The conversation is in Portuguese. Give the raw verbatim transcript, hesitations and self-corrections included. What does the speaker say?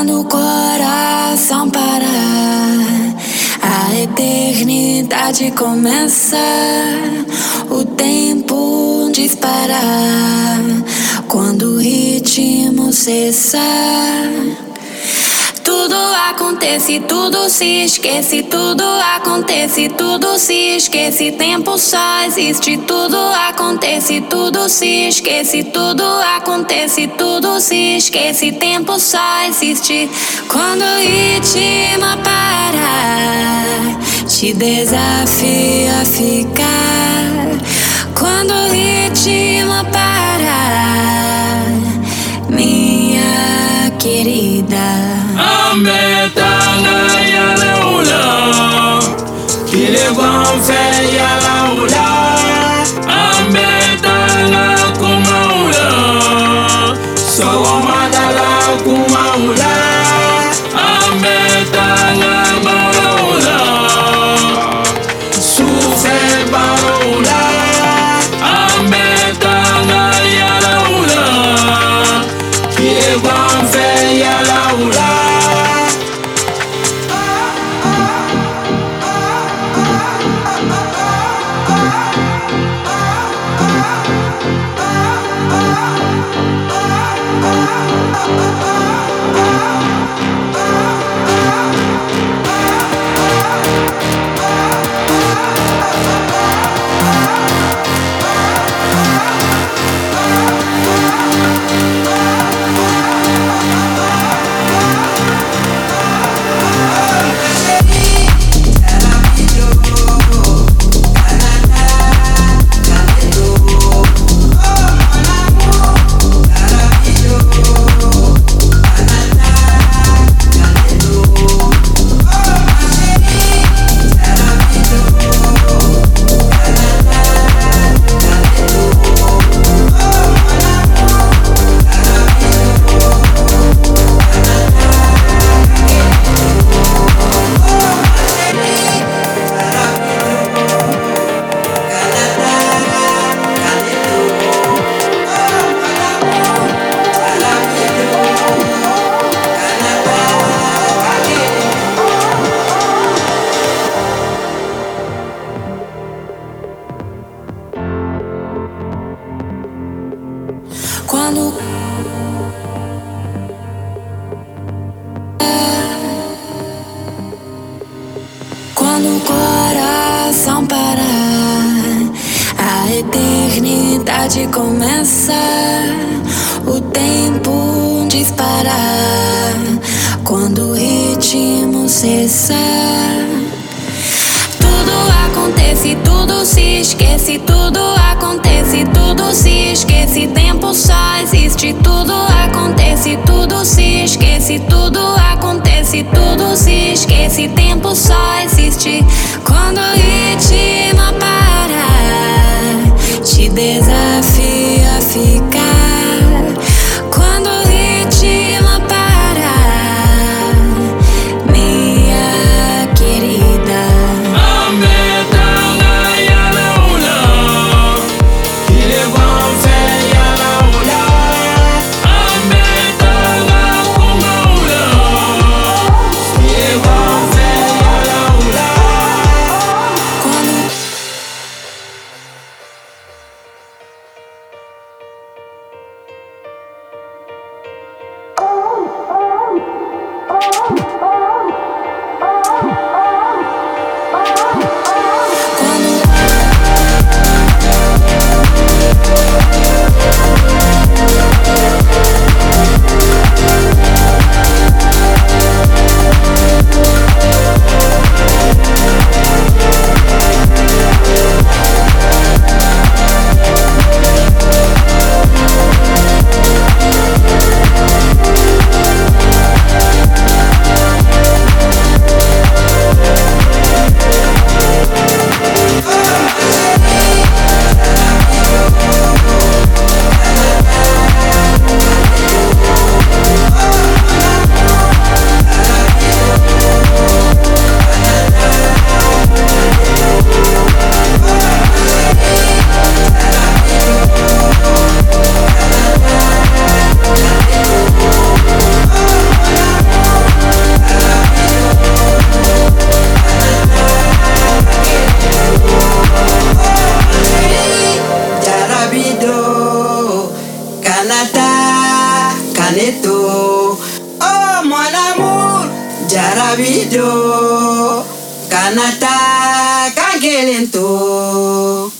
Quando o coração parar, a eternidade começa, o tempo disparar. Quando o ritmo cessar, tudo acontece, tudo se esquece, tudo acontece, tudo se esquece. Tempo só existe, tudo acontece, tudo se esquece, tudo acontece, tudo se esquece. Tempo só existe. Quando o ritmo parar, te desafio a ficar. Quando o ritmo parar, minha querida. Ambetanga ya laula, kilewan fe ya laula. Ambetanga kumaula, sawamadala kumaula. Ambetanga maula, sufe baula. Ambetanga ya laula, kilewan fe ya laula. Quando Quando o coração parar, a eternidade começa, o tempo disparar. Quando o ritmo cessar, tudo acontece, tudo se esquece, tudo acontece, tudo se esquece. Tempo só existe, tudo acontece, tudo se esquece, tudo acontece, tudo se esquece. Tempo só existe. Quando o ritmo parar, te desafio a ficar. Quando o ritmo parar, minha querida. Ambetanga ya laula, kilewan fe ya laula. Ambetanga kumaula, kilewan fe ya laula. Maneto. Oh mon amour, Jarabido, Kanata, Kangelento.